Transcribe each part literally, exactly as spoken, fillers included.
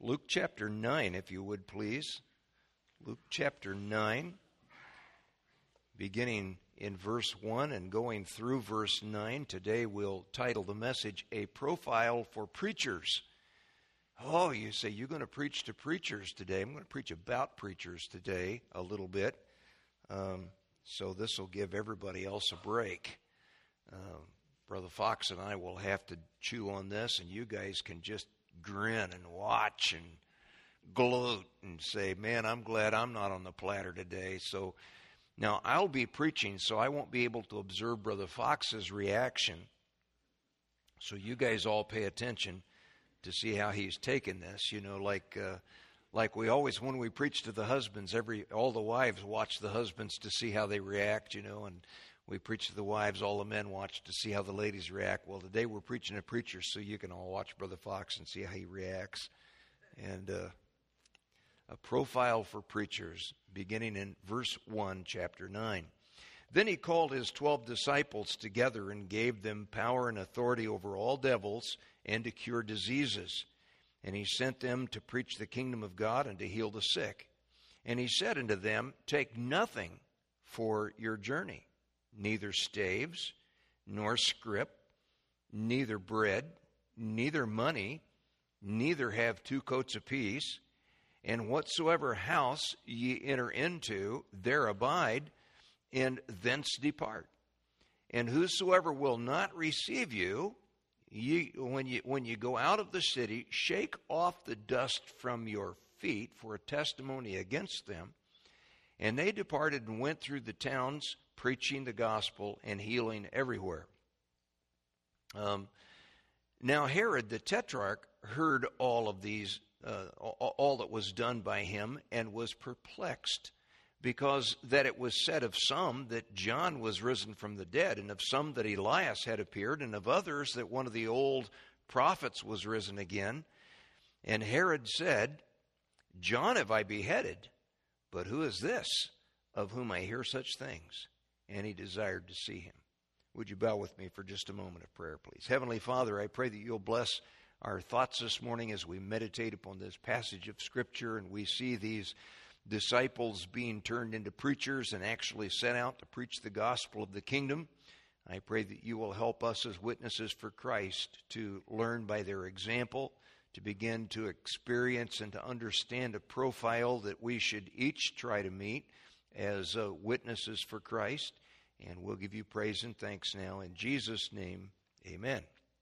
Luke chapter nine, if you would please. Luke chapter nine, beginning in verse one and going through verse nine. Today we'll title the message, A Profile for Preachers. Oh, you say, you're going to preach to preachers today. I'm going to preach about preachers today a little bit. Um, so this will give everybody else a break. Uh, Brother Fox and I will have to chew on this, and you guys can just grin and watch and gloat and say, man, I'm glad I'm not on the platter today. So now I'll be preaching, so I won't be able to observe Brother Fox's reaction. So you guys all pay attention to see how he's taken this. You know, like uh, like we always, when we preach to the husbands, every all the wives watch the husbands to see how they react, you know, and we preach to the wives, all the men watch to see how the ladies react. Well, today we're preaching to preachers, so you can all watch Brother Fox and see how he reacts. And uh, a profile for preachers, beginning in verse one, chapter nine. Then he called his twelve disciples together and gave them power and authority over all devils and to cure diseases. And he sent them to preach the kingdom of God and to heal the sick. And he said unto them, take nothing for your journey, neither staves, nor scrip, neither bread, neither money, neither have two coats apiece. And whatsoever house ye enter into, there abide, and thence depart. And whosoever will not receive you, ye, when you when you go out of the city, shake off the dust from your feet for a testimony against them. And they departed and went through the towns, preaching the gospel and healing everywhere. Um, now Herod the Tetrarch heard all of these, uh, all that was done by him, and was perplexed, because that it was said of some that John was risen from the dead, and of some that Elias had appeared, and of others that one of the old prophets was risen again. And Herod said, John have I beheaded, but who is this of whom I hear such things? And he desired to see him. Would you bow with me for just a moment of prayer, please? Heavenly Father, I pray that you'll bless our thoughts this morning as we meditate upon this passage of Scripture, and we see these disciples being turned into preachers and actually sent out to preach the gospel of the kingdom. I pray that you will help us as witnesses for Christ to learn by their example, to begin to experience and to understand a profile that we should each try to meet as uh, witnesses for Christ. And we'll give you praise and thanks now. In Jesus' name, amen.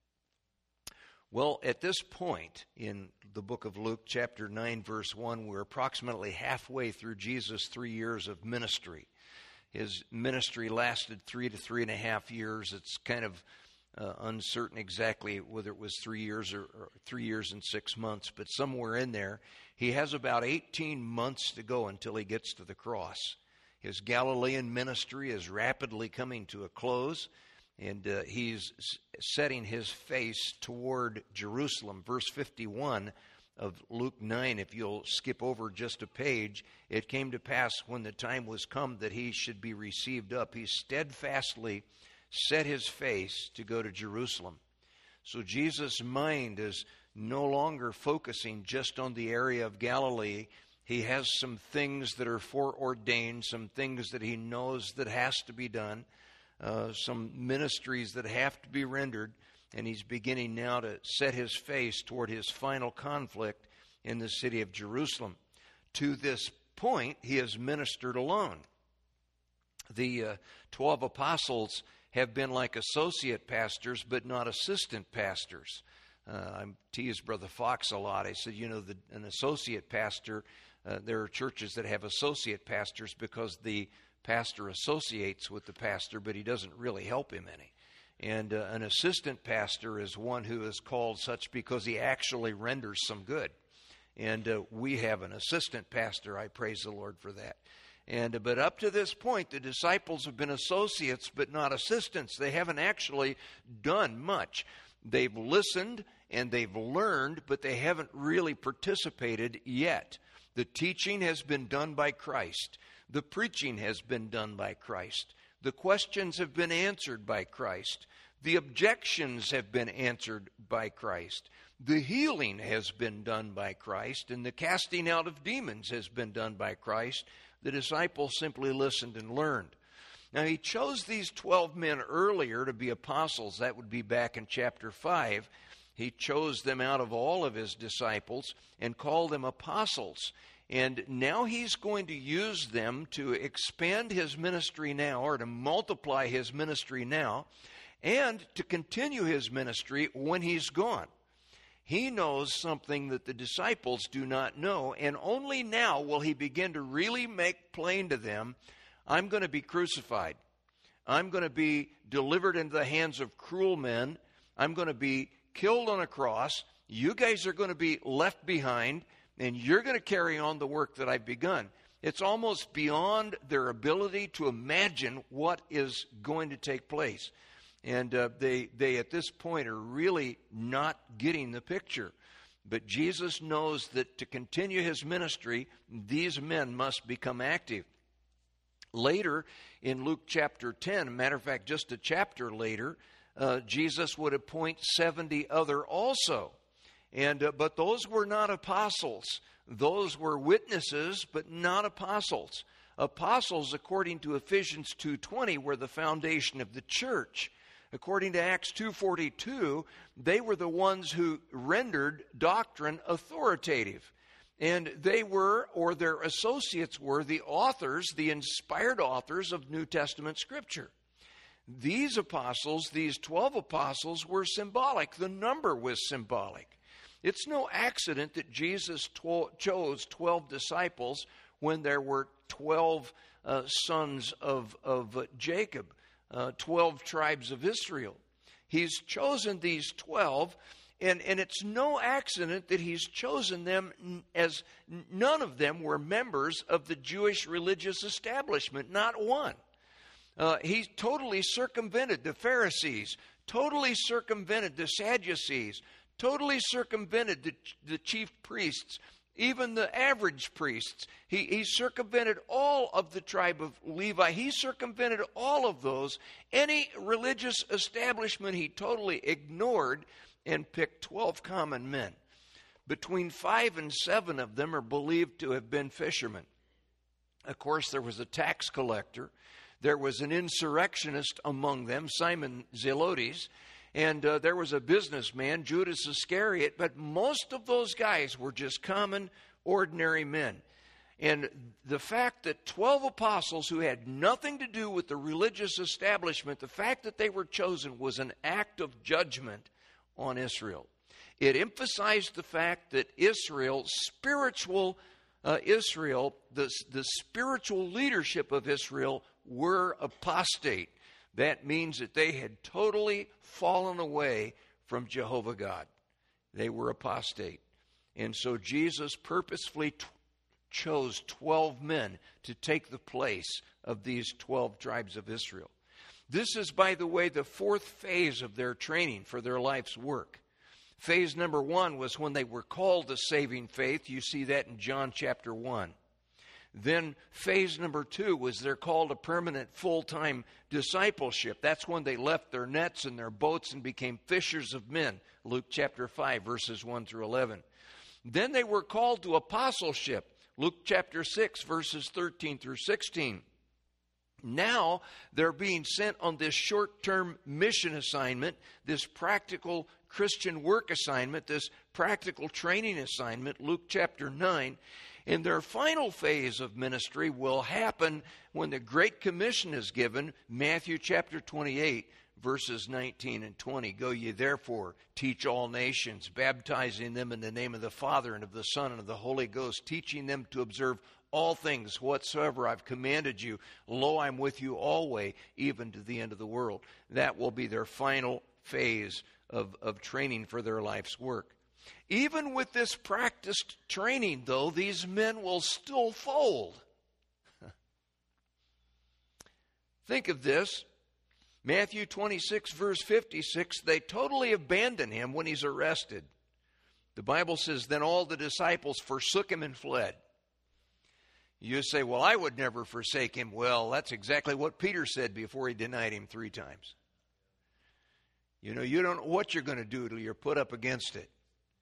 Well, at this point in the book of Luke, chapter nine, verse one, we're approximately halfway through Jesus' three years of ministry. His ministry lasted three to three and a half years. It's kind of uh, uncertain exactly whether it was three years or, or three years and six months, but somewhere in there. He has about eighteen months to go until he gets to the cross. His Galilean ministry is rapidly coming to a close, and uh, he's setting his face toward Jerusalem. Verse fifty-one of Luke nine, if you'll skip over just a page, it came to pass when the time was come that he should be received up, he steadfastly set his face to go to Jerusalem. So Jesus' mind is no longer focusing just on the area of Galilee. He has some things that are foreordained, some things that he knows that has to be done, uh, some ministries that have to be rendered, and he's beginning now to set his face toward his final conflict in the city of Jerusalem. To this point, he has ministered alone. The uh, twelve apostles have been like associate pastors, but not assistant pastors. Uh, I teased Brother Fox a lot. I said, you know, the, an associate pastor, uh, there are churches that have associate pastors because the pastor associates with the pastor, but he doesn't really help him any. And uh, an assistant pastor is one who is called such because he actually renders some good. And uh, we have an assistant pastor. I praise the Lord for that. And uh, but up to this point, the disciples have been associates, but not assistants. They haven't actually done much. They've listened and they've learned, but they haven't really participated yet. The teaching has been done by Christ. The preaching has been done by Christ. The questions have been answered by Christ. The objections have been answered by Christ. The healing has been done by Christ, and the casting out of demons has been done by Christ. The disciples simply listened and learned. Now, he chose these twelve men earlier to be apostles. That would be back in chapter five. He chose them out of all of his disciples and called them apostles. And now he's going to use them to expand his ministry now, or to multiply his ministry now, and to continue his ministry when he's gone. He knows something that the disciples do not know, and only now will he begin to really make plain to them, I'm going to be crucified. I'm going to be delivered into the hands of cruel men. I'm going to be killed on a cross. You guys are going to be left behind, and you're going to carry on the work that I've begun. It's almost beyond their ability to imagine what is going to take place. And uh, they, they, at this point, are really not getting the picture. But Jesus knows that to continue his ministry, these men must become active. Later, in Luke chapter ten, a matter of fact, just a chapter later, uh, Jesus would appoint seventy other also. And uh, but those were not apostles. Those were witnesses, but not apostles. Apostles, according to Ephesians two twenty, were the foundation of the church. According to Acts two forty-two, they were the ones who rendered doctrine authoritative. And they were, or their associates were, the authors, the inspired authors of New Testament Scripture. These apostles, these twelve apostles, were symbolic. The number was symbolic. It's no accident that Jesus tw- chose twelve disciples when there were twelve uh, sons of, of uh, Jacob. Uh, twelve tribes of Israel. He's chosen these twelve, and, and it's no accident that he's chosen them as none of them were members of the Jewish religious establishment, not one. Uh, he totally circumvented the Pharisees, totally circumvented the Sadducees, totally circumvented the, the chief priests, even the average priests. He, he circumvented all of the tribe of Levi. He circumvented all of those. Any religious establishment he totally ignored and picked twelve common men. Between five and seven of them are believed to have been fishermen. Of course, there was a tax collector. There was an insurrectionist among them, Simon Zelotes. And uh, there was a businessman, Judas Iscariot, but most of those guys were just common, ordinary men. And the fact that twelve apostles who had nothing to do with the religious establishment, the fact that they were chosen was an act of judgment on Israel. It emphasized the fact that Israel, spiritual uh, Israel, the, the spiritual leadership of Israel were apostate. That means that they had totally fallen away from Jehovah God. They were apostate. And so Jesus purposefully t- chose twelve men to take the place of these twelve tribes of Israel. This is, by the way, the fourth phase of their training for their life's work. Phase number one was when they were called to saving faith. You see that in John chapter one. Then phase number two was their call to permanent full-time discipleship. That's when they left their nets and their boats and became fishers of men. Luke chapter five, verses one through eleven. Then they were called to apostleship. Luke chapter six, verses thirteen through sixteen. Now they're being sent on this short-term mission assignment, this practical Christian work assignment, this practical training assignment, Luke chapter nine. And their final phase of ministry will happen when the Great Commission is given, Matthew chapter twenty-eight, verses nineteen and twenty. Go ye therefore, teach all nations, baptizing them in the name of the Father and of the Son and of the Holy Ghost, teaching them to observe all things whatsoever I've commanded you. Lo, I'm with you always, even to the end of the world. That will be their final phase of, of training for their life's work. Even with this practiced training, though, these men will still fold. Think of this. Matthew twenty-six, verse fifty-six, they totally abandon him when he's arrested. The Bible says, then all the disciples forsook him and fled. You say, well, I would never forsake him. Well, that's exactly what Peter said before he denied him three times. You know, you don't know what you're going to do till you're put up against it.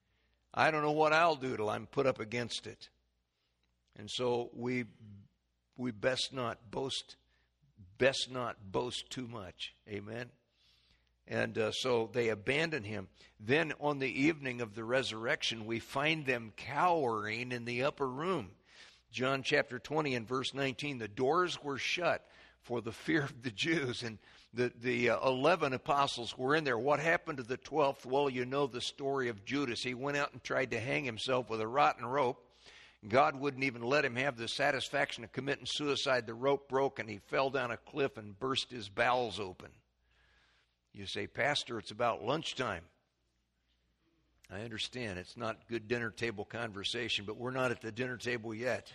I don't know what I'll do till I'm put up against it. And so we we best not boast, best not boast too much. Amen. And uh, so they abandon him. Then on the evening of the resurrection, we find them cowering in the upper room. John chapter twenty and verse nineteen, the doors were shut for the fear of the Jews. And the, the uh, eleven apostles were in there. What happened to the twelfth? Well, you know the story of Judas. He went out and tried to hang himself with a rotten rope. God wouldn't even let him have the satisfaction of committing suicide. The rope broke and he fell down a cliff and burst his bowels open. You say, Pastor, it's about lunchtime. I understand it's not good dinner table conversation, but we're not at the dinner table yet.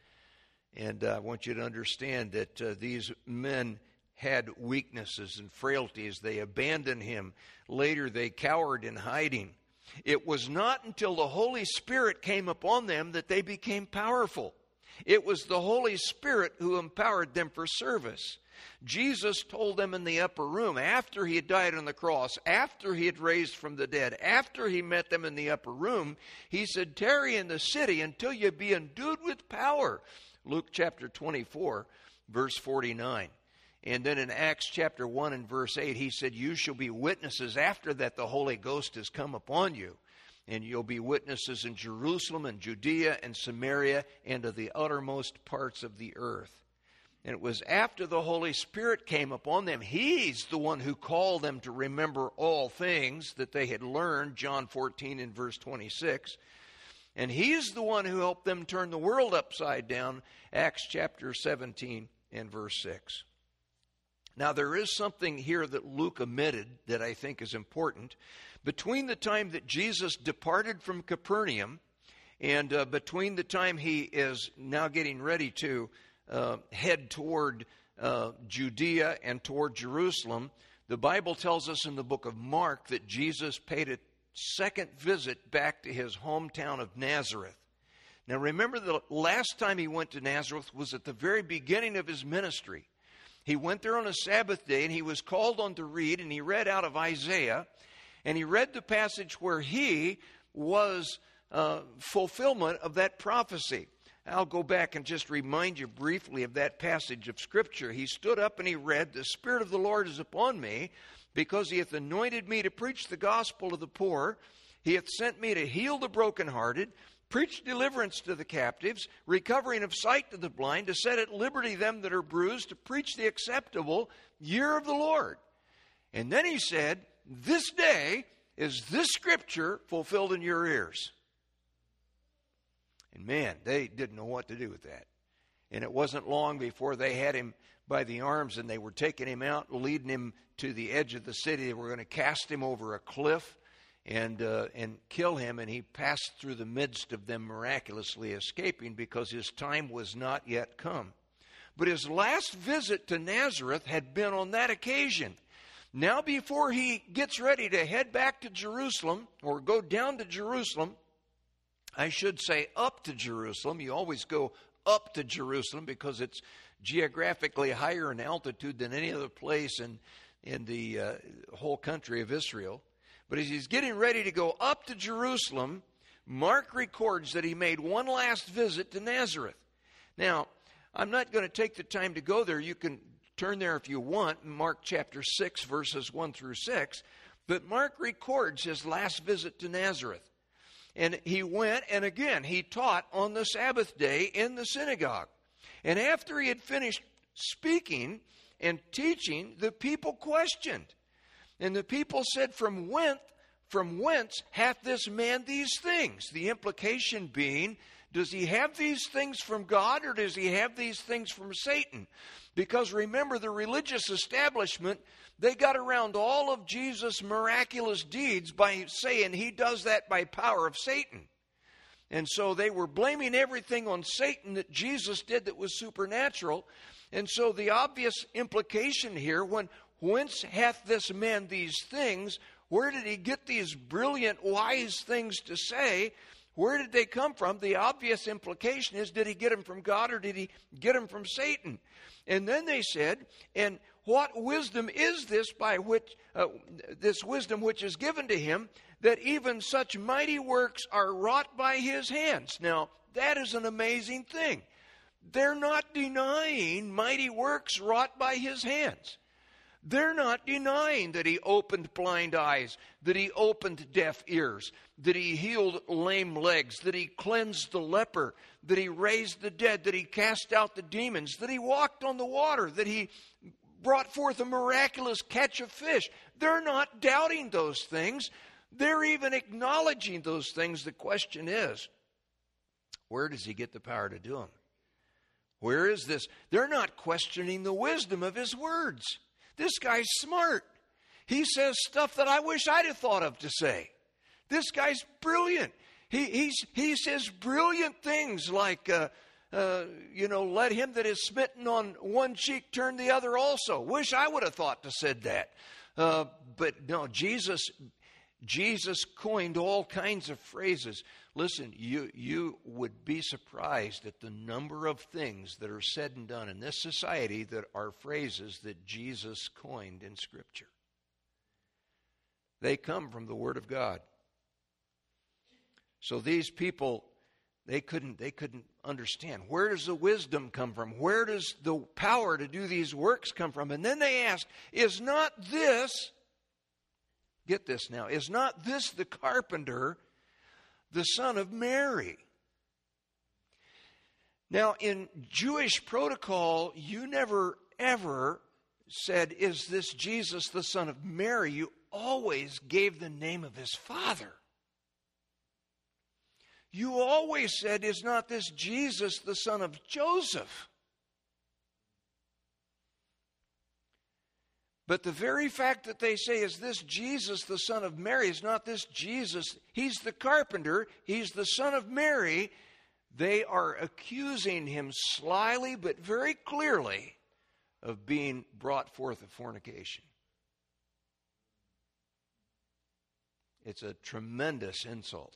And uh, I want you to understand that uh, these men had weaknesses and frailties. They abandoned him. Later, they cowered in hiding. It was not until the Holy Spirit came upon them that they became powerful. It was the Holy Spirit who empowered them for service. Jesus told them in the upper room, after he had died on the cross, after he had raised from the dead, after he met them in the upper room, he said, tarry in the city until you be endued with power. Luke chapter twenty-four, verse forty-nine. And then in Acts chapter one and verse eight, he said, you shall be witnesses. After that, the Holy Ghost has come upon you. And you'll be witnesses in Jerusalem and Judea and Samaria and to the uttermost parts of the earth. And it was after the Holy Spirit came upon them, he's the one who called them to remember all things that they had learned, John fourteen and verse twenty-six. And he's the one who helped them turn the world upside down, Acts chapter seventeen and verse six. Now, there is something here that Luke omitted that I think is important. Between the time that Jesus departed from Capernaum and uh, between the time he is now getting ready to uh, head toward uh, Judea and toward Jerusalem, the Bible tells us in the book of Mark that Jesus paid a second visit back to his hometown of Nazareth. Now, remember, the last time he went to Nazareth was at the very beginning of his ministry. He went there on a Sabbath day, and he was called on to read, and he read out of Isaiah, and he read the passage where he was uh, fulfillment of that prophecy. I'll go back and just remind you briefly of that passage of Scripture. He stood up and he read, the Spirit of the Lord is upon me, because he hath anointed me to preach the gospel to the poor. He hath sent me to heal the brokenhearted, preach deliverance to the captives, recovering of sight to the blind, to set at liberty them that are bruised, to preach the acceptable year of the Lord. And then he said, this day is this scripture fulfilled in your ears. And man, they didn't know what to do with that. And it wasn't long before they had him by the arms and they were taking him out, leading him to the edge of the city. They were going to cast him over a cliff and uh, and kill him, and he passed through the midst of them, miraculously escaping because his time was not yet come. But his last visit to Nazareth had been on that occasion. Now, before he gets ready to head back to Jerusalem, or go down to Jerusalem, I should say up to Jerusalem. You always go up to Jerusalem because it's geographically higher in altitude than any other place in, in the uh, whole country of Israel. But as he's getting ready to go up to Jerusalem, Mark records that he made one last visit to Nazareth. Now, I'm not going to take the time to go there. You can turn there if you want, Mark chapter six, verses one through six. But Mark records his last visit to Nazareth. And he went, and again, he taught on the Sabbath day in the synagogue. And after he had finished speaking and teaching, the people questioned. And the people said, from whence, from whence hath this man these things? The implication being, does he have these things from God or does he have these things from Satan? Because remember, the religious establishment, they got around all of Jesus' miraculous deeds by saying he does that by power of Satan. And so they were blaming everything on Satan that Jesus did that was supernatural. And so the obvious implication here, when whence hath this man these things? Where did he get these brilliant, wise things to say? Where did they come from? The obvious implication is, did he get them from God or did he get them from Satan? And then they said, and what wisdom is this by which, uh, this wisdom which is given to him, that even such mighty works are wrought by his hands. Now, that is an amazing thing. They're not denying mighty works wrought by his hands. They're not denying that he opened blind eyes, that he opened deaf ears, that he healed lame legs, that he cleansed the leper, that he raised the dead, that he cast out the demons, that he walked on the water, that he brought forth a miraculous catch of fish. They're not doubting those things. They're even acknowledging those things. The question is, where does he get the power to do them? Where is this? They're not questioning the wisdom of his words. This guy's smart. He says stuff that I wish I'd have thought of to say. This guy's brilliant. He he's, he says brilliant things like, uh, uh, you know, let him that is smitten on one cheek turn the other also. Wish I would have thought to said that. Uh, but no, Jesus, Jesus coined all kinds of phrases. Listen, you you would be surprised at the number of things that are said and done in this society that are phrases that Jesus coined in Scripture. They come from the Word of God. So these people, they couldn't they couldn't understand. Where does the wisdom come from? Where does the power to do these works come from? And then they asked, is not this, get this now, is not this the carpenter, the son of Mary? Now, in Jewish protocol, you never ever said, is this Jesus the son of Mary? You always gave the name of his father. You always said, is not this Jesus the son of Joseph? But the very fact that they say, is this Jesus the son of Mary, is not this Jesus, he's the carpenter, he's the son of Mary, they are accusing him slyly but very clearly of being brought forth of fornication. It's a tremendous insult.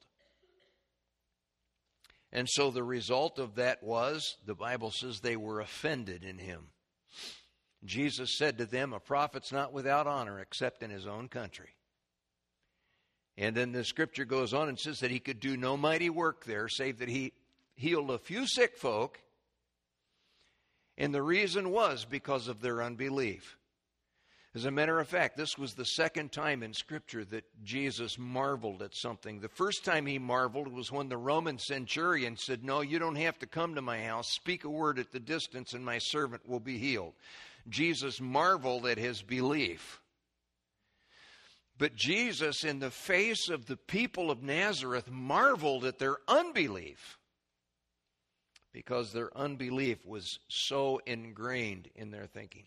And so the result of that was, the Bible says, they were offended in him. Jesus said to them, a prophet's not without honor except in his own country. And then the scripture goes on and says that he could do no mighty work there, save that he healed a few sick folk. And the reason was because of their unbelief. As a matter of fact, this was the second time in Scripture that Jesus marveled at something. The first time he marveled was when the Roman centurion said, no, you don't have to come to my house. Speak a word at the distance and my servant will be healed. Jesus marveled at his belief. But Jesus, in the face of the people of Nazareth, marveled at their unbelief, because their unbelief was so ingrained in their thinking.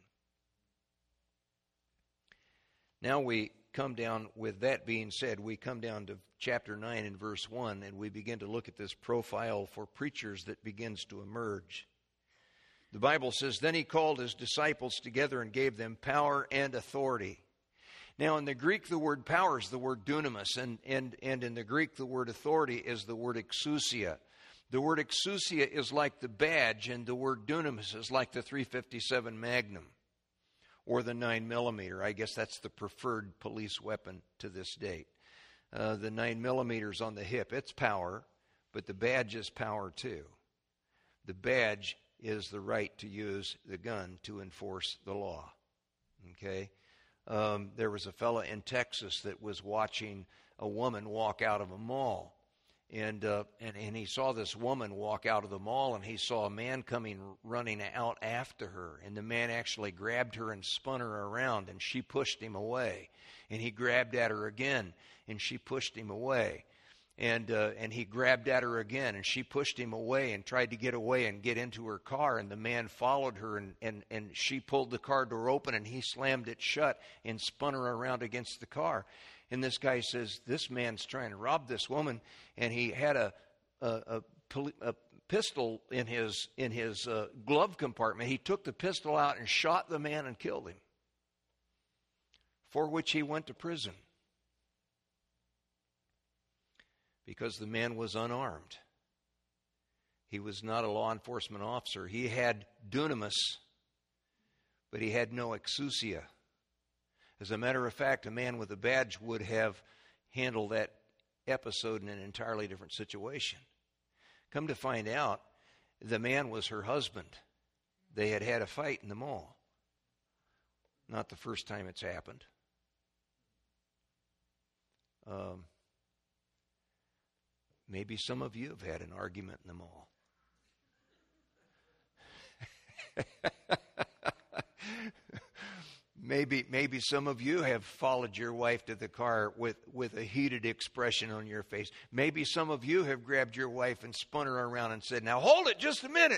Now we come down, with that being said, we come down to chapter nine and verse one, and we begin to look at this profile for preachers that begins to emerge. The Bible says, then he called his disciples together and gave them power and authority. Now in the Greek, the word power is the word dunamis, and, and, and in the Greek, the word authority is the word exousia. The word exousia is like the badge, and the word dunamis is like the three fifty-seven Magnum. Or the nine millimeter. I guess that's the preferred police weapon to this date. Uh, the nine millimeters on the hip, it's power, but the badge is power too. The badge is the right to use the gun to enforce the law. Okay? Um, there was a fellow in Texas that was watching a woman walk out of a mall. And, uh, and and he saw this woman walk out of the mall, and he saw a man coming running out after her. And the man actually grabbed her and spun her around, and she pushed him away. And he grabbed at her again, and she pushed him away. And uh, and he grabbed at her again, and she pushed him away and tried to get away and get into her car. And the man followed her, and, and, and she pulled the car door open, and he slammed it shut and spun her around against the car. And this guy says, this man's trying to rob this woman, and he had a a, a, a pistol in his in his uh, glove compartment. He took the pistol out and shot the man and killed him, for which he went to prison, because the man was unarmed. He was not a law enforcement officer. He had dunamis, but he had no exousia. As a matter of fact, a man with a badge would have handle that episode in an entirely different situation. Come to find out, the man was her husband. They had had a fight in the mall. Not the first time it's happened. Um, maybe some of you have had an argument in the mall. Maybe maybe some of you have followed your wife to the car with, with a heated expression on your face. Maybe some of you have grabbed your wife and spun her around and said, "Now hold it just a minute."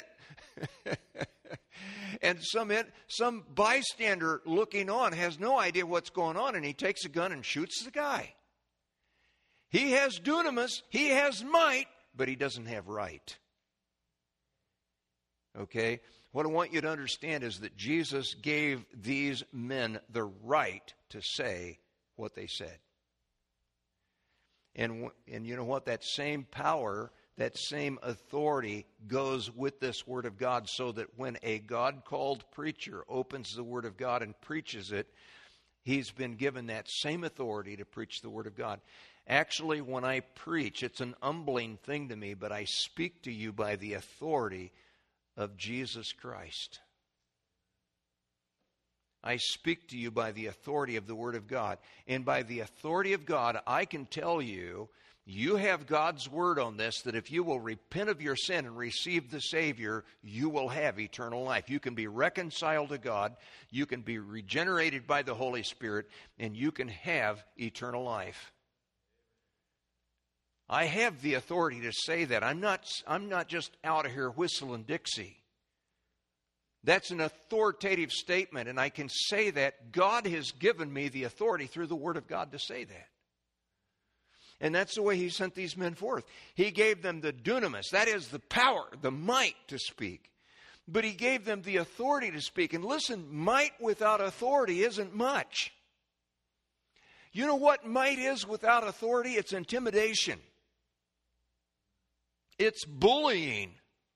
And some some bystander looking on has no idea what's going on, and he takes a gun and shoots the guy. He has dunamis, he has might, but he doesn't have right. Okay? What I want you to understand is that Jesus gave these men the right to say what they said. And, and you know what? That same power, that same authority goes with this Word of God, so that when a God-called preacher opens the Word of God and preaches it, he's been given that same authority to preach the Word of God. Actually, when I preach, it's an humbling thing to me, but I speak to you by the authority of Jesus Christ. I speak to you by the authority of the Word of God. And by the authority of God, I can tell you, you have God's Word on this, that if you will repent of your sin and receive the Savior, you will have eternal life. You can be reconciled to God, you can be regenerated by the Holy Spirit, and you can have eternal life. I have the authority to say that. I'm not, I'm not just out of here whistling Dixie. That's an authoritative statement, and I can say that. God has given me the authority through the Word of God to say that. And that's the way He sent these men forth. He gave them the dunamis, that is the power, the might to speak. But He gave them the authority to speak. And listen, might without authority isn't much. You know what might is without authority? It's intimidation. It's bullying.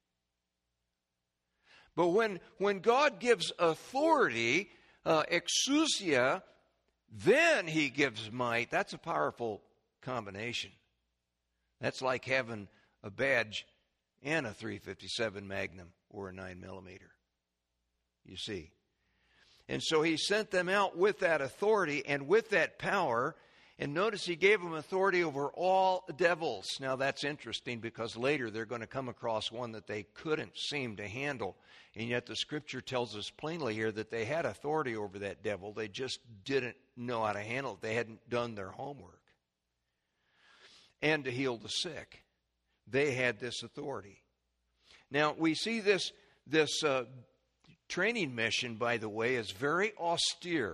But when, when God gives authority, uh, exousia, then He gives might. That's a powerful combination. That's like having a badge and a three fifty-seven Magnum or a nine millimeter. You see. And so He sent them out with that authority and with that power. And notice He gave them authority over all devils. Now that's interesting, because later they're going to come across one that they couldn't seem to handle. And yet the Scripture tells us plainly here that they had authority over that devil. They just didn't know how to handle it. They hadn't done their homework. And to heal the sick. They had this authority. Now we see this, this uh, training mission, by the way, is very austere.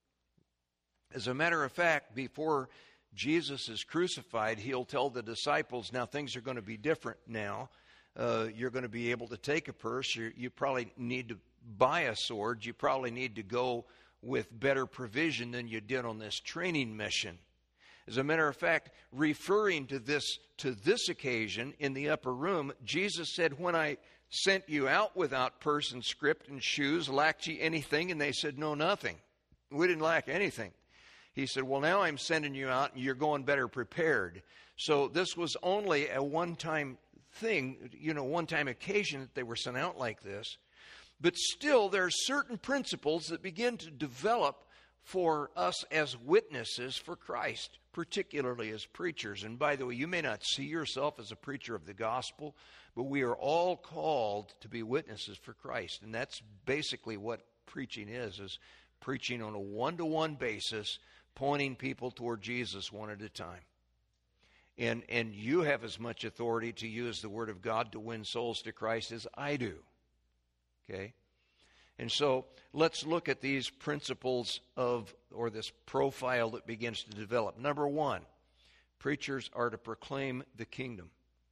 As a matter of fact, before Jesus is crucified, He'll tell the disciples, now things are going to be different now. Uh, you're going to be able to take a purse. You, you probably need to buy a sword. You probably need to go with better provision than you did on this training mission. As a matter of fact, referring to this, to this occasion in the upper room, Jesus said, when I sent you out without purse and script and shoes, lacked ye anything? And they said, no, nothing. We didn't lack anything. He said, well, now I'm sending you out and you're going better prepared. So this was only a one-time thing, you know, one-time occasion that they were sent out like this. But still, there are certain principles that begin to develop for us as witnesses for Christ, particularly as preachers. And by the way, you may not see yourself as a preacher of the gospel, but we are all called to be witnesses for Christ. And that's basically what preaching is, is preaching on a one-to-one basis, pointing people toward Jesus one at a time. And, and you have as much authority to use the Word of God to win souls to Christ as I do. Okay? And so let's look at these principles of, or this profile that begins to develop. Number one, preachers are to proclaim the kingdom.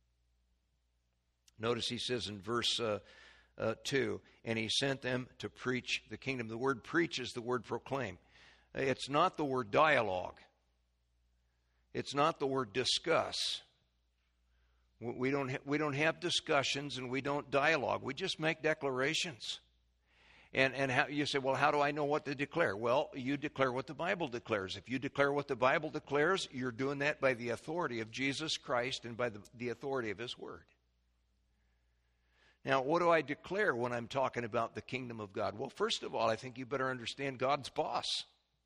Notice he says in verse uh, uh, two, and He sent them to preach the kingdom. The word preach is the word proclaim. It's not the word dialogue. It's not the word discuss. We don't ha- we don't have discussions and we don't dialogue. We just make declarations. And, and how, you say, well, how do I know what to declare? Well, you declare what the Bible declares. If you declare what the Bible declares, you're doing that by the authority of Jesus Christ and by the, the authority of His Word. Now, what do I declare when I'm talking about the kingdom of God? Well, first of all, I think you better understand God's boss.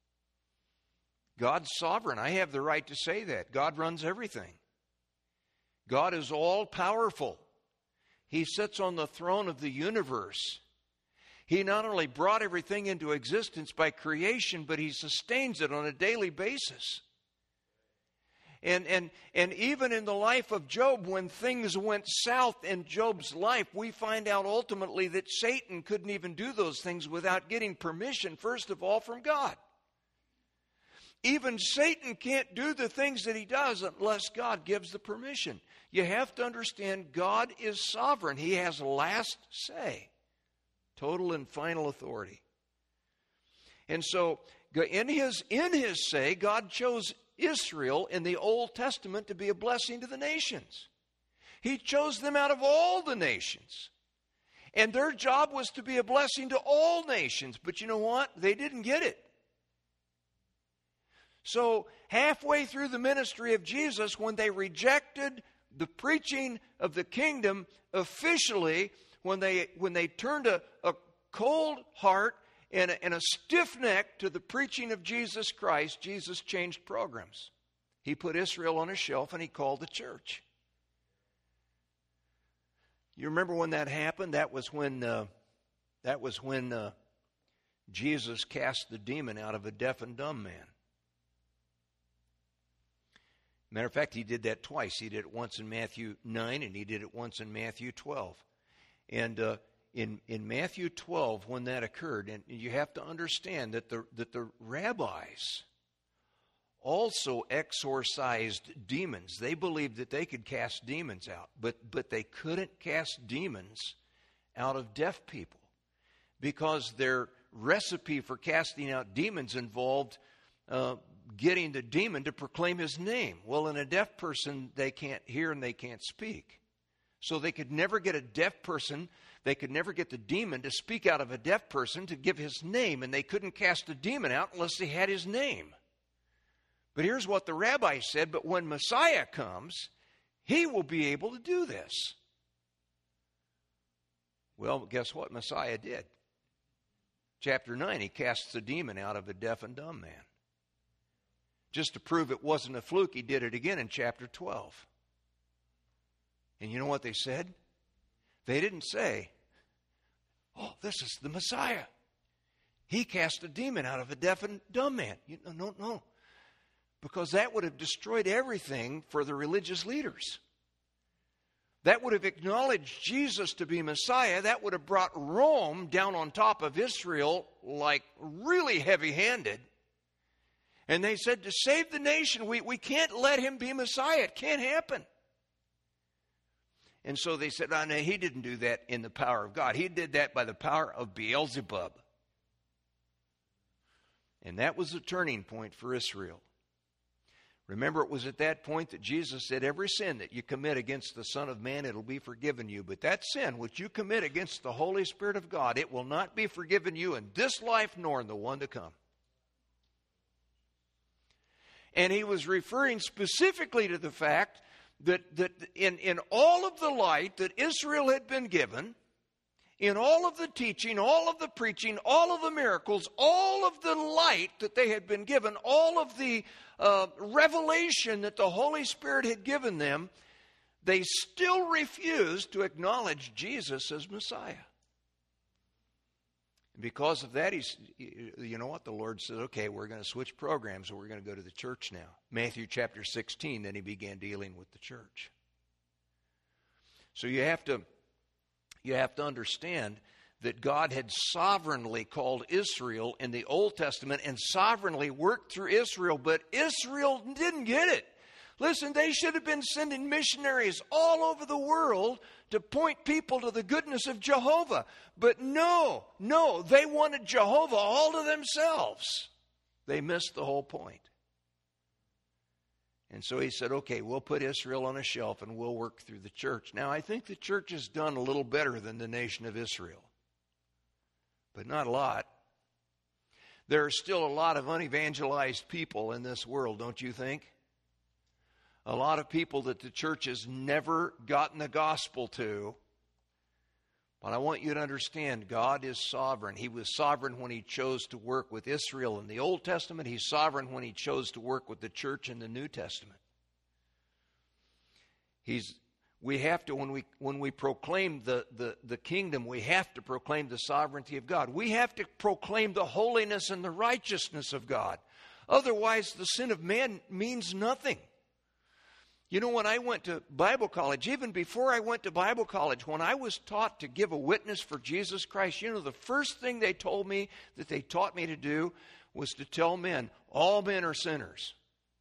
God's sovereign. I have the right to say that. God runs everything. God is all-powerful. He sits on the throne of the universe. He not only brought everything into existence by creation, but He sustains it on a daily basis. And, and, and even in the life of Job, when things went south in Job's life, we find out ultimately that Satan couldn't even do those things without getting permission, first of all, from God. Even Satan can't do the things that he does unless God gives the permission. You have to understand God is sovereign. He has last say, total and final authority. And so in his, in his say, God chose Israel in the Old Testament to be a blessing to the nations. He chose them out of all the nations. And their job was to be a blessing to all nations. But you know what? They didn't get it. So halfway through the ministry of Jesus, when they rejected the preaching of the kingdom officially, when they when they turned a, a cold heart and a, and a stiff neck to the preaching of Jesus Christ, Jesus changed programs. He put Israel on a shelf and He called the church. You remember when that happened? That was when uh, that was when uh, Jesus cast the demon out of a deaf and dumb man. Matter of fact, He did that twice. He did it once in Matthew nine, and He did it once in Matthew twelve. And uh, in in Matthew twelve, when that occurred, and you have to understand that the that the rabbis also exorcised demons. They believed that they could cast demons out, but but they couldn't cast demons out of deaf people because their recipe for casting out demons involved uh, getting the demon to proclaim his name. Well, in a deaf person, they can't hear and they can't speak. So they could never get a deaf person, they could never get the demon to speak out of a deaf person to give his name, and they couldn't cast a demon out unless they had his name. But here's what the rabbi said, but when Messiah comes, He will be able to do this. Well, guess what Messiah did? Chapter nine, He casts the demon out of a deaf and dumb man. Just to prove it wasn't a fluke, He did it again in chapter twelve. And you know what they said? They didn't say, oh, this is the Messiah. He cast a demon out of a deaf and dumb man. You, no, no, no. Because that would have destroyed everything for the religious leaders. That would have acknowledged Jesus to be Messiah. That would have brought Rome down on top of Israel like really heavy-handed. And they said, to save the nation, we, we can't let Him be Messiah. It can't happen. And so they said, oh, no, He didn't do that in the power of God. He did that by the power of Beelzebub. And that was the turning point for Israel. Remember, it was at that point that Jesus said, every sin that you commit against the Son of Man, it'll be forgiven you. But that sin which you commit against the Holy Spirit of God, it will not be forgiven you in this life nor in the one to come. And He was referring specifically to the fact that, that in, in all of the light that Israel had been given, in all of the teaching, all of the preaching, all of the miracles, all of the light that they had been given, all of the uh, revelation that the Holy Spirit had given them, they still refused to acknowledge Jesus as Messiah. Because of that, he's, you know what? The Lord said, okay, we're going to switch programs and we're going to go to the church now. Matthew chapter sixteen, then He began dealing with the church. So you have to, you have to understand that God had sovereignly called Israel in the Old Testament and sovereignly worked through Israel, but Israel didn't get it. Listen, they should have been sending missionaries all over the world to point people to the goodness of Jehovah. But no, no, they wanted Jehovah all to themselves. They missed the whole point. And so He said, okay, we'll put Israel on a shelf and we'll work through the church. Now, I think the church has done a little better than the nation of Israel. but not a lot. There are still a lot of unevangelized people in this world, don't you think? A lot of people that the church has never gotten the gospel to. But I want you to understand, God is sovereign. He was sovereign when He chose to work with Israel in the Old Testament. He's sovereign when He chose to work with the church in the New Testament. He's, we have to, when we when we proclaim the, the, the kingdom, we have to proclaim the sovereignty of God. We have to proclaim the holiness and the righteousness of God. Otherwise, the sin of man means nothing. You know, when I went to Bible college, even before I went to Bible college, when I was taught to give a witness for Jesus Christ, you know, the first thing they told me that they taught me to do was to tell men, all men are sinners.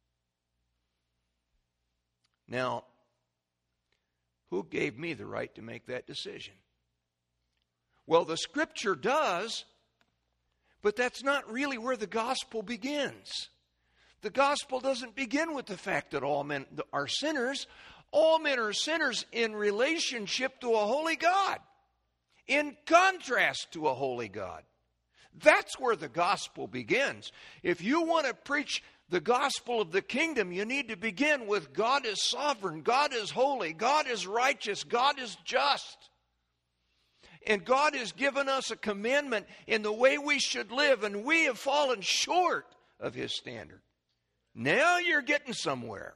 Now, who gave me the right to make that decision? Well, the Scripture does, but that's not really where the gospel begins. The gospel doesn't begin with the fact that all men are sinners. All men are sinners in relationship to a holy God, in contrast to a holy God. That's where the gospel begins. If you want to preach the gospel of the kingdom, you need to begin with God is sovereign, God is holy, God is righteous, God is just. And God has given us a commandment in the way we should live, and we have fallen short of His standard. Now you're getting somewhere.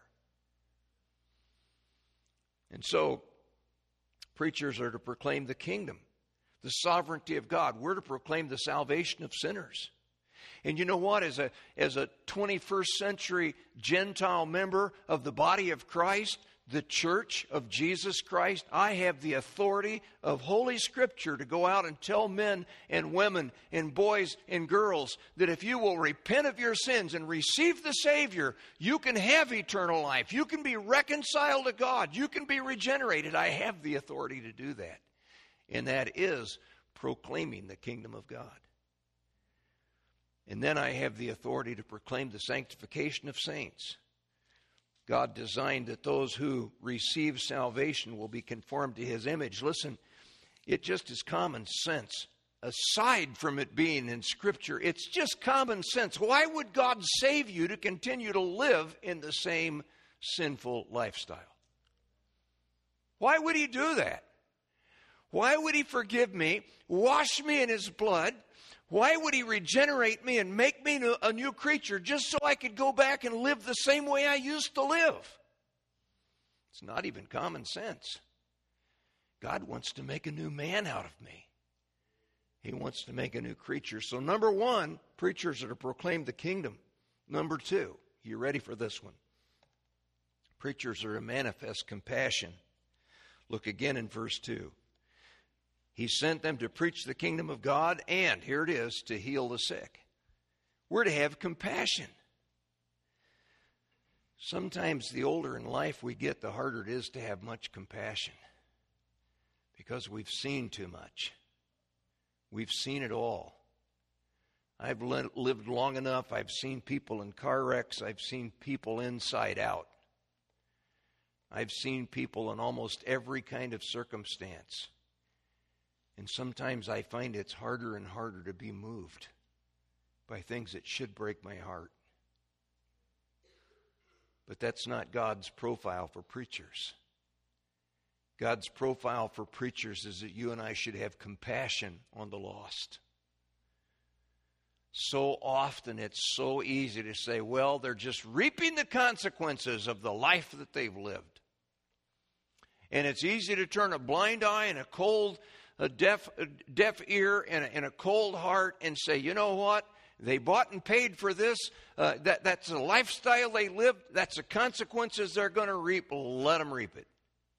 And so, preachers are to proclaim the kingdom, the sovereignty of God. We're to proclaim the salvation of sinners. And you know what? As a, as a twenty-first century Gentile member of the body of Christ, the church of Jesus Christ, I have the authority of Holy Scripture to go out and tell men and women and boys and girls that if you will repent of your sins and receive the Savior, you can have eternal life. You can be reconciled to God. You can be regenerated. I have the authority to do that. And that is proclaiming the kingdom of God. And then I have the authority to proclaim the sanctification of saints. God designed that those who receive salvation will be conformed to His image. Listen, it just is common sense. Aside from it being in Scripture, it's just common sense. Why would God save you to continue to live in the same sinful lifestyle? Why would He do that? Why would He forgive me, wash me in His blood? Why would He regenerate me and make me a new creature just so I could go back and live the same way I used to live? It's not even common sense. God wants to make a new man out of me. He wants to make a new creature. So number one, preachers are to proclaim the kingdom. Number two, you ready for this one? Preachers are to manifest compassion. Look again in verse two. He sent them to preach the kingdom of God and, here it is, to heal the sick. We're to have compassion. Sometimes the older in life we get, the harder it is to have much compassion. Because we've seen too much. We've seen it all. I've lived long enough. I've seen people in car wrecks. I've seen people inside out. I've seen people in almost every kind of circumstance. And sometimes I find it's harder and harder to be moved by things that should break my heart. But that's not God's profile for preachers. God's profile for preachers is that you and I should have compassion on the lost. So often it's so easy to say, well, they're just reaping the consequences of the life that they've lived. And it's easy to turn a blind eye and a cold a deaf, a deaf ear and a, and a cold heart and say, you know what? They bought and paid for this. Uh, that, that's the lifestyle they lived. That's the consequences they're going to reap. Let them reap it.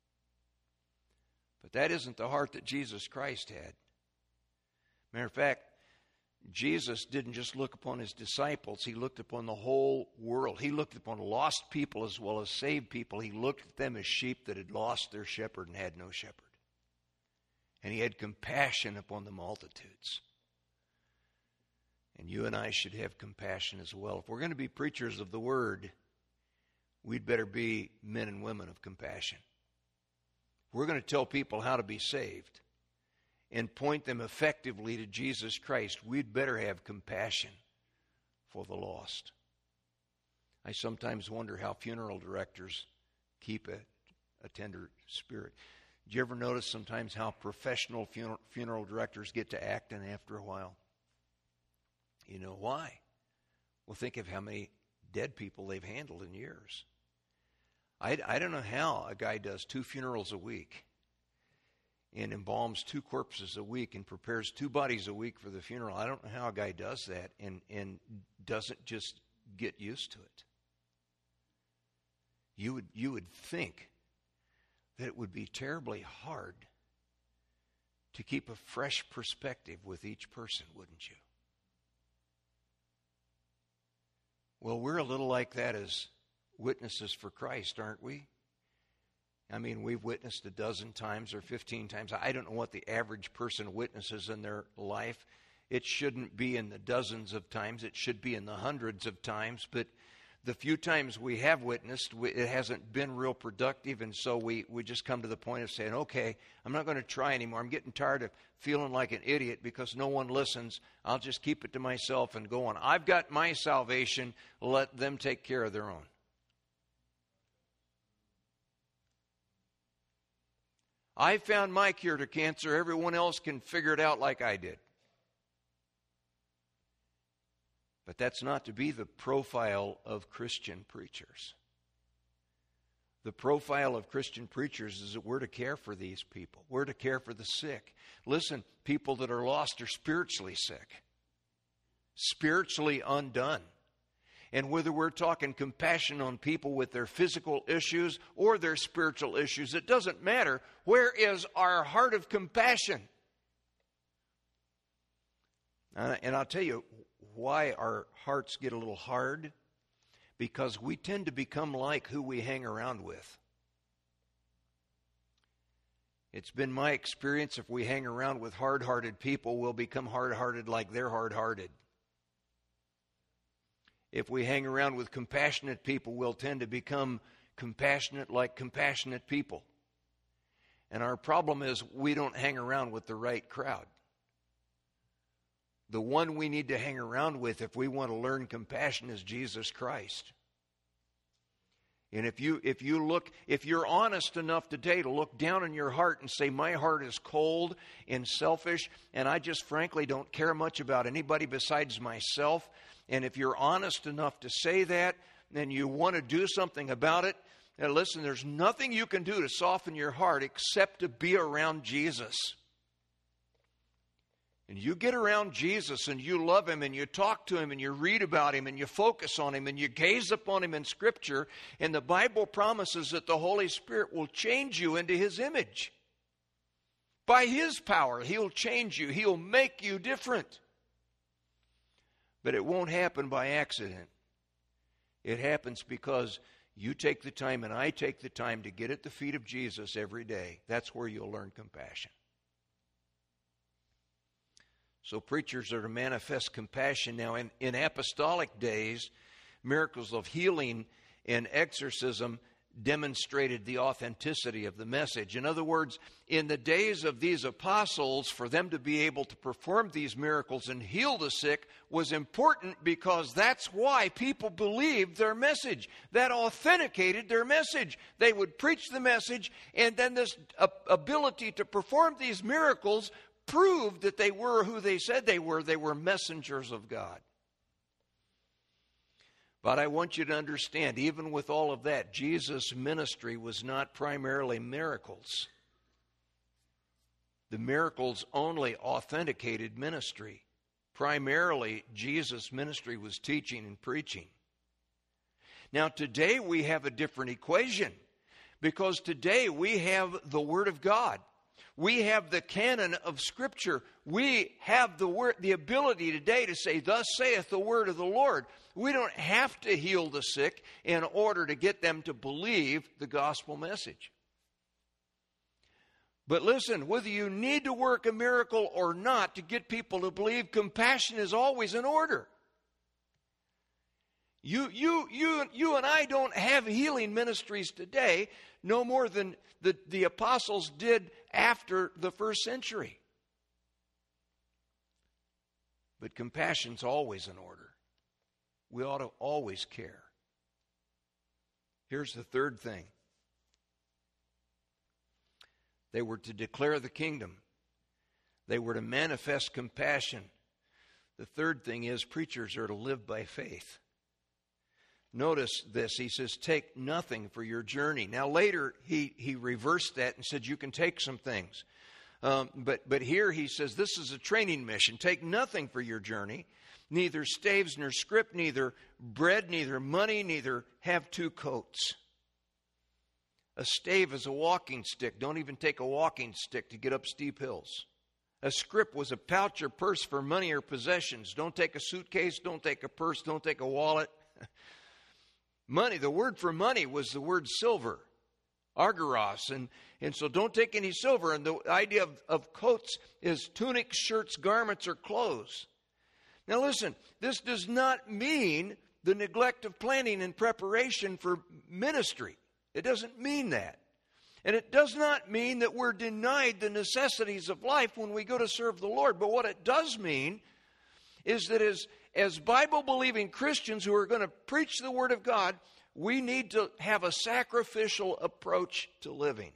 But that isn't the heart that Jesus Christ had. Matter of fact, Jesus didn't just look upon His disciples. He looked upon the whole world. He looked upon lost people as well as saved people. He looked at them as sheep that had lost their shepherd and had no shepherd. And He had compassion upon the multitudes. And you and I should have compassion as well. If we're going to be preachers of the Word, we'd better be men and women of compassion. We're going to tell people how to be saved. and point them effectively to Jesus Christ, we'd better have compassion for the lost. I sometimes wonder how funeral directors keep a, a tender spirit. Do you ever notice sometimes how professional funeral, funeral directors get to acting after a while? You know why? Well, think of how many dead people they've handled in years. I, I don't know how a guy does two funerals a week and embalms two corpses a week and prepares two bodies a week for the funeral. I don't know how a guy does that and, and doesn't just get used to it. You would, you would think that it would be terribly hard to keep a fresh perspective with each person, wouldn't you? Well, we're a little like that as witnesses for Christ, aren't we? I mean, we've witnessed a dozen times or fifteen times. I don't know what the average person witnesses in their life. It shouldn't be in the dozens of times. It should be in the hundreds of times. But the few times we have witnessed, it hasn't been real productive. And so we, we just come to the point of saying, okay, I'm not going to try anymore. I'm getting tired of feeling like an idiot because no one listens. I'll just keep it to myself and go on. I've got my salvation. Let them take care of their own. I found my cure to cancer. Everyone else can figure it out like I did. But that's not to be the profile of Christian preachers. The profile of Christian preachers is that we're to care for these people. We're to care for the sick. Listen, people that are lost are spiritually sick, spiritually undone. And whether we're talking compassion on people with their physical issues or their spiritual issues, it doesn't matter. Where is our heart of compassion? Uh, and I'll tell you why our hearts get a little hard. Because we tend to become like who we hang around with. It's been my experience, if we hang around with hard-hearted people, we'll become hard-hearted like they're hard-hearted. If we hang around with compassionate people, we'll tend to become compassionate like compassionate people. And our problem is we don't hang around with the right crowd. The one we need to hang around with if we want to learn compassion is Jesus Christ. And if you if you look, if you're honest enough today to look down in your heart and say, my heart is cold and selfish, and I just frankly don't care much about anybody besides myself, and if you're honest enough to say that, then you want to do something about it, now listen, there's nothing you can do to soften your heart except to be around Jesus. And you get around Jesus and you love Him and you talk to Him and you read about Him and you focus on Him and you gaze upon Him in Scripture, and the Bible promises that the Holy Spirit will change you into His image. By His power, He'll change you. He'll make you different. But it won't happen by accident. It happens because you take the time and I take the time to get at the feet of Jesus every day. That's where you'll learn compassion. So preachers are to manifest compassion. Now, in, in apostolic days, miracles of healing and exorcism demonstrated the authenticity of the message. In other words, in the days of these apostles, for them to be able to perform these miracles and heal the sick was important because that's why people believed their message. That authenticated their message. They would preach the message, and then this ability to perform these miracles proved that they were who they said they were. They were messengers of God. But I want you to understand, even with all of that, Jesus' ministry was not primarily miracles. The miracles only authenticated ministry. Primarily, Jesus' ministry was teaching and preaching. Now, today we have a different equation, because today we have the Word of God. We have the canon of Scripture. We have the word, the ability today to say, thus saith the word of the Lord. We don't have to heal the sick in order to get them to believe the gospel message. But listen, whether you need to work a miracle or not to get people to believe, compassion is always in order. You, you, you, you and I don't have healing ministries today, no more than the, the apostles did after the first century. But compassion's always in order. We ought to always care. Here's the third thing. They were to declare the kingdom. They were to manifest compassion. The third thing is preachers are to live by faith. Notice this. He says, take nothing for your journey. Now later, he, he reversed that and said, you can take some things. Um, but, but here he says, this is a training mission. Take nothing for your journey. Neither staves nor scrip, neither bread, neither money, neither have two coats. A stave is a walking stick. Don't even take a walking stick to get up steep hills. A scrip was a pouch or purse for money or possessions. Don't take a suitcase, don't take a purse, don't take a wallet. Money, the word for money was the word silver, argyros. And, and so don't take any silver. And the idea of, of coats is tunics, shirts, garments, or clothes. Now listen, this does not mean the neglect of planning and preparation for ministry. It doesn't mean that. And it does not mean that we're denied the necessities of life when we go to serve the Lord. But what it does mean is that as, as Bible-believing Christians who are going to preach the Word of God, we need to have a sacrificial approach to living.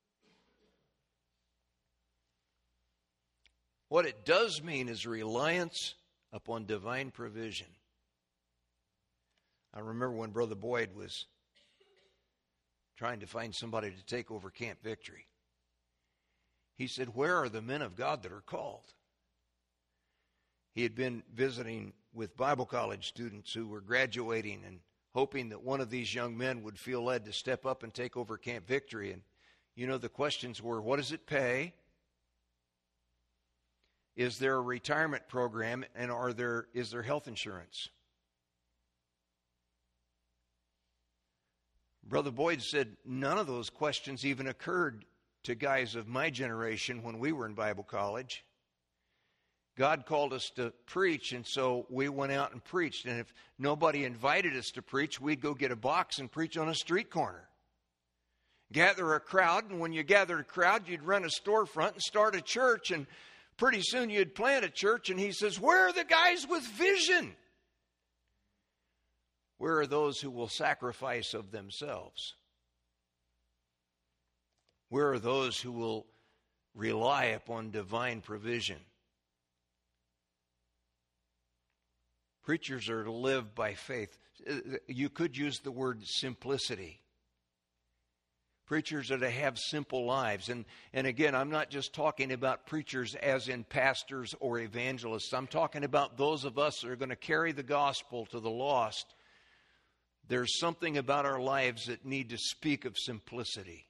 What it does mean is reliance upon divine provision. I remember when Brother Boyd was trying to find somebody to take over Camp Victory. He said, where are the men of God that are called? He had been visiting with Bible college students who were graduating and hoping that one of these young men would feel led to step up and take over Camp Victory. And, you know, the questions were, what does it pay? Is there a retirement program? And are there is there health insurance? Brother Boyd said none of those questions even occurred to guys of my generation when we were in Bible college. God called us to preach, and so we went out and preached. And if nobody invited us to preach, we'd go get a box and preach on a street corner. Gather a crowd, and when you gathered a crowd, you'd run a storefront and start a church, and pretty soon you'd plant a church. And he says, where are the guys with vision? Where are those who will sacrifice of themselves? Where are those who will rely upon divine provision? Preachers are to live by faith. You could use the word simplicity. Preachers are to have simple lives. And, and again, I'm not just talking about preachers as in pastors or evangelists. I'm talking about those of us that are going to carry the gospel to the lost. There's something about our lives that need to speak of simplicity.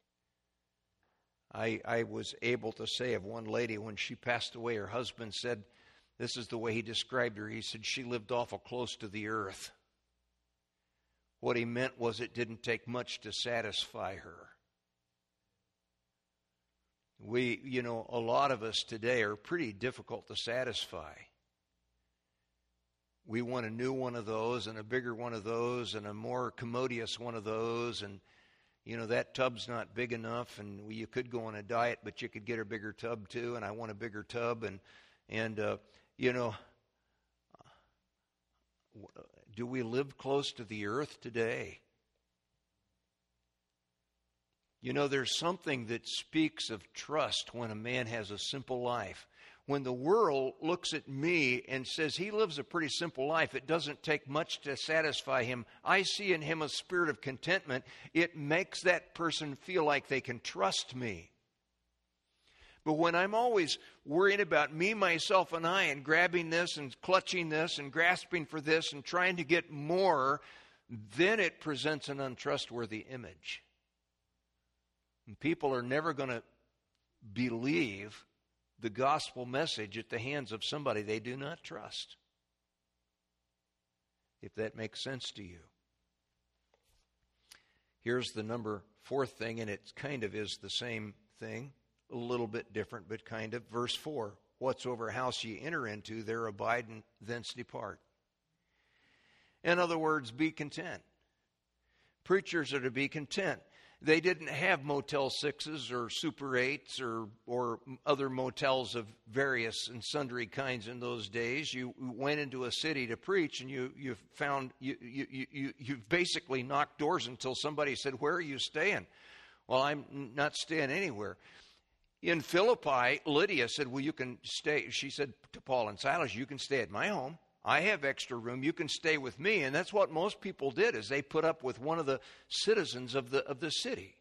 I, I was able to say of one lady when she passed away, her husband said, this is the way he described her. He said she lived awful close to the earth. What he meant was it didn't take much to satisfy her. We, you know, a lot of us today are pretty difficult to satisfy. We want a new one of those and a bigger one of those and a more commodious one of those. And, you know, that tub's not big enough. And you could go on a diet, but you could get a bigger tub too. And I want a bigger tub. And, and uh, you know, do we live close to the earth today? You know, there's something that speaks of trust when a man has a simple life. When the world looks at me and says he lives a pretty simple life, it doesn't take much to satisfy him. I see in him a spirit of contentment. It makes that person feel like they can trust me. But when I'm always worrying about me, myself, and I, and grabbing this and clutching this and grasping for this and trying to get more, then it presents an untrustworthy image. And people are never going to believe the gospel message at the hands of somebody they do not trust. If that makes sense to you. Here's the number fourth thing, and it kind of is the same thing. A little bit different, but kind of. Verse four, whatsoever house ye enter into, there abide and thence depart. In other words, be content. Preachers are to be content. They didn't have Motel sixes or Super eights or or other motels of various and sundry kinds in those days. You went into a city to preach, and you you found you you you you basically knocked doors until somebody said, "Where are you staying?" Well, I'm not staying anywhere. In Philippi, Lydia said, "Well, you can stay." She said to Paul and Silas, "You can stay at my home. I have extra room. You can stay with me." And that's what most people did, is they put up with one of the citizens of the of the city.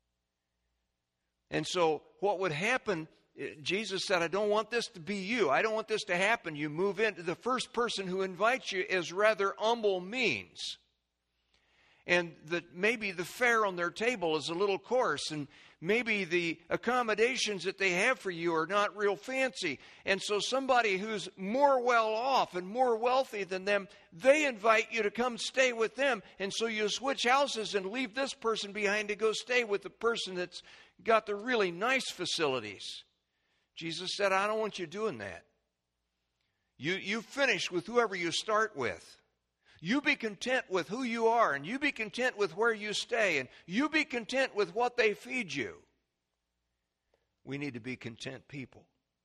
And so what would happen, Jesus said, "I don't want this to be you. I don't want this to happen. You move in. The first person who invites you is rather humble means. And that maybe the fare on their table is a little coarse, and maybe the accommodations that they have for you are not real fancy. And so somebody who's more well off and more wealthy than them, they invite you to come stay with them. And so you switch houses and leave this person behind to go stay with the person that's got the really nice facilities." Jesus said, "I don't want you doing that. You, you finish with whoever you start with. You be content with who you are, and you be content with where you stay, and you be content with what they feed you." We need to be content people.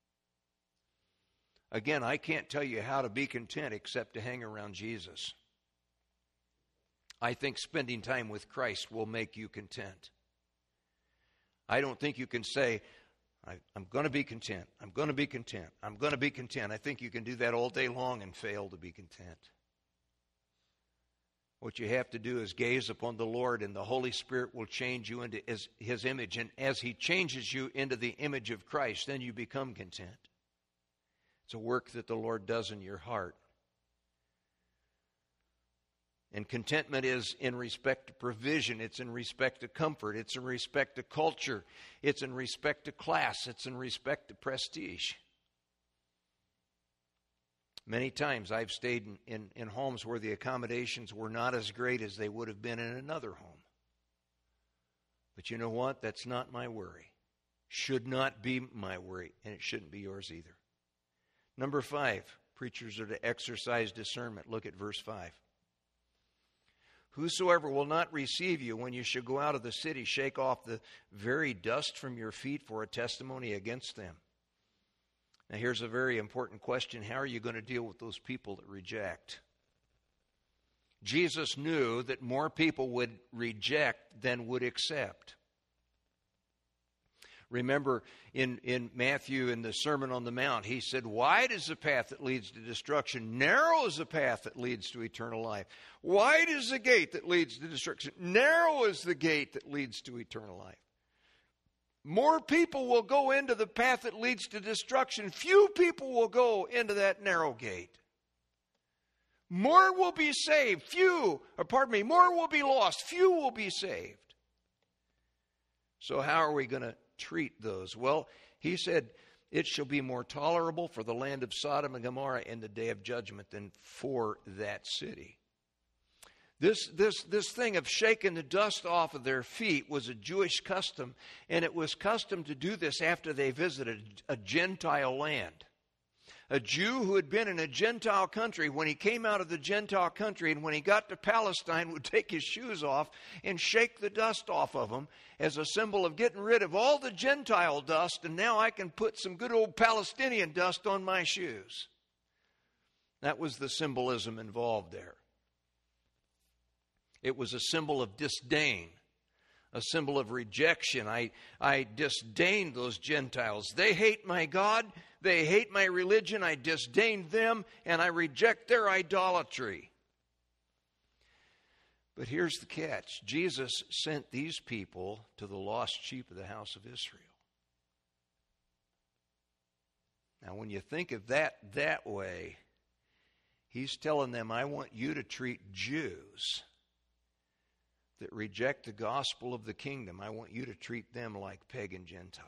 Again, I can't tell you how to be content except to hang around Jesus. I think spending time with Christ will make you content. I don't think you can say, I, I'm going to be content, I'm going to be content, I'm going to be content. I think you can do that all day long and fail to be content. What you have to do is gaze upon the Lord, and the Holy Spirit will change you into his, his image. And as he changes you into the image of Christ, then you become content. It's a work that the Lord does in your heart. And contentment is in respect to provision. It's in respect to comfort. It's in respect to culture. It's in respect to class. It's in respect to prestige. Many times I've stayed in, in, in homes where the accommodations were not as great as they would have been in another home. But you know what? That's not my worry. Should not be my worry, and it shouldn't be yours either. Number five, preachers are to exercise discernment. Look at verse five. "Whosoever will not receive you when you shall go out of the city, shake off the very dust from your feet for a testimony against them." Now here's a very important question. How are you going to deal with those people that reject? Jesus knew that more people would reject than would accept. Remember in, in Matthew, in the Sermon on the Mount, he said, "Wide is the path that leads to destruction. Narrow is the path that leads to eternal life. Wide is the gate that leads to destruction. Narrow is the gate that leads to eternal life." More people will go into the path that leads to destruction. Few people will go into that narrow gate. More will be saved. Few, or pardon me, more will be lost. Few will be saved. So how are we going to treat those? Well, he said, "It shall be more tolerable for the land of Sodom and Gomorrah in the day of judgment than for that city." This, this, this thing of shaking the dust off of their feet was a Jewish custom, and it was custom to do this after they visited a Gentile land. A Jew who had been in a Gentile country, when he came out of the Gentile country and when he got to Palestine, would take his shoes off and shake the dust off of them as a symbol of getting rid of all the Gentile dust, and now I can put some good old Palestinian dust on my shoes. That was the symbolism involved there. It was a symbol of disdain, a symbol of rejection. I, I disdained those Gentiles. They hate my God. They hate my religion. I disdain them, and I reject their idolatry. But here's the catch. Jesus sent these people to the lost sheep of the house of Israel. Now, when you think of that that way, he's telling them, I want you to treat Jews that reject the gospel of the kingdom, I want you to treat them like pagan Gentiles.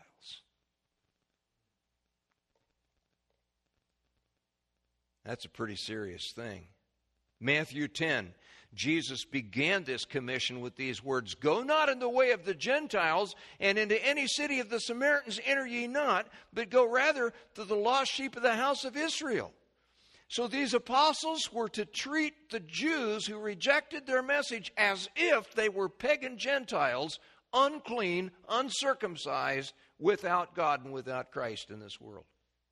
That's a pretty serious thing. Matthew ten, Jesus began this commission with these words, "Go not in the way of the Gentiles, and into any city of the Samaritans enter ye not, but go rather to the lost sheep of the house of Israel." So these apostles were to treat the Jews who rejected their message as if they were pagan Gentiles unclean, uncircumcised, without God and without Christ in this world.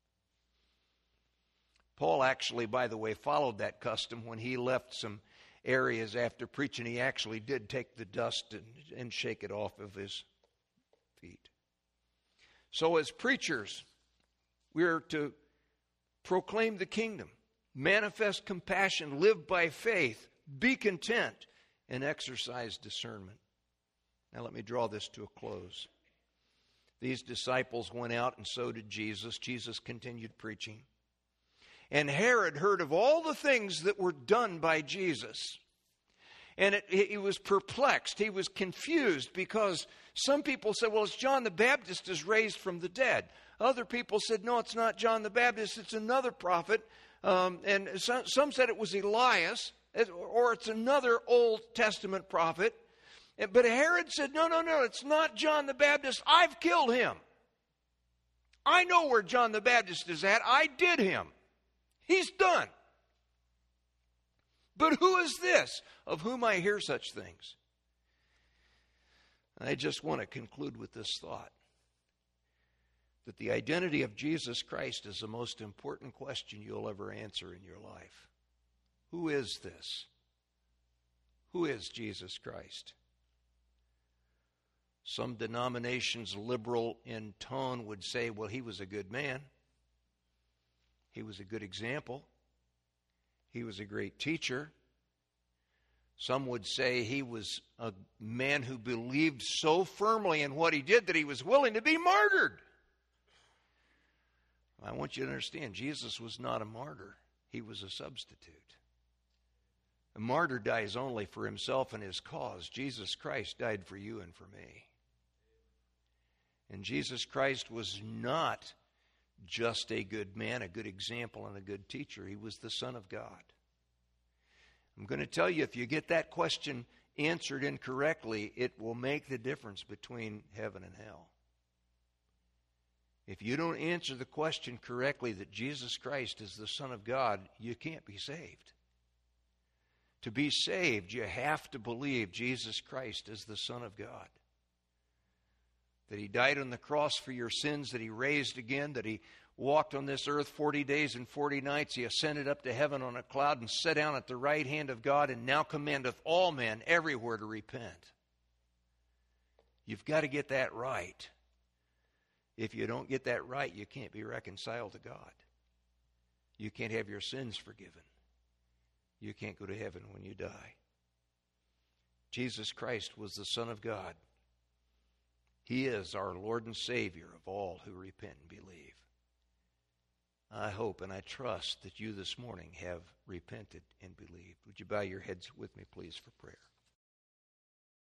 Paul actually, by the way, followed that custom when he left some areas after preaching. He actually did take the dust and, and shake it off of his feet. So as preachers, we are to proclaim the kingdom, manifest compassion, live by faith, be content, and exercise discernment. Now let me draw this to a close. These disciples went out, and so did Jesus. Jesus continued preaching. And Herod heard of all the things that were done by Jesus. And it, he was perplexed. He was confused because some people said, well, it's John the Baptist is raised from the dead. Other people said, no, it's not John the Baptist. It's another prophet. Um, and some, some said it was Elias, or it's another Old Testament prophet. But Herod said, no, no, no, it's not John the Baptist. I've killed him. I know where John the Baptist is at. I did him. He's done. But who is this of whom I hear such things? I just want to conclude with this thought, that the identity of Jesus Christ is the most important question you'll ever answer in your life. Who is this? Who is Jesus Christ? Some denominations, liberal in tone, would say, well, he was a good man. He was a good example. He was a great teacher. Some would say he was a man who believed so firmly in what he did that he was willing to be martyred. I want you to understand, Jesus was not a martyr. He was a substitute. A martyr dies only for himself and his cause. Jesus Christ died for you and for me. And Jesus Christ was not just a good man, a good example, and a good teacher. He was the Son of God. I'm going to tell you, if you get that question answered incorrectly, it will make the difference between heaven and hell. If you don't answer the question correctly that Jesus Christ is the Son of God, you can't be saved. To be saved, you have to believe Jesus Christ is the Son of God. That he died on the cross for your sins, that he raised again, that he walked on this earth forty days and forty nights. He ascended up to heaven on a cloud and sat down at the right hand of God, and now commandeth all men everywhere to repent. You've got to get that right. If you don't get that right, you can't be reconciled to God. You can't have your sins forgiven. You can't go to heaven when you die. Jesus Christ was the Son of God. He is our Lord and Savior of all who repent and believe. I hope and I trust that you this morning have repented and believed. Would you bow your heads with me, please, for prayer?